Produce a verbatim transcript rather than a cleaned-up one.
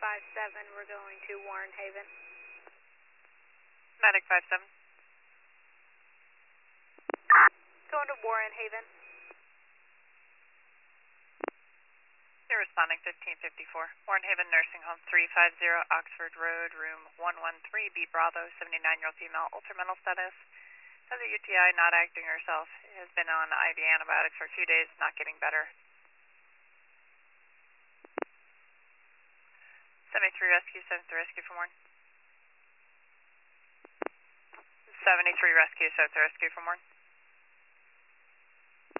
five seven, we're going to Warren Haven. Medic five seven. Going to Warren Haven. They're responding fifteen fifty-four. Warren Haven Nursing Home three five zero, Oxford Road, room one one three, B Bravo, seventy-nine-year-old female, ultramental status. Has a U T I, not acting herself. Has been on I V antibiotics for a few days, not getting better. seventy-three rescue, seventy-three rescue from Warren. seventy-three rescue, seventy-three rescue from Warren.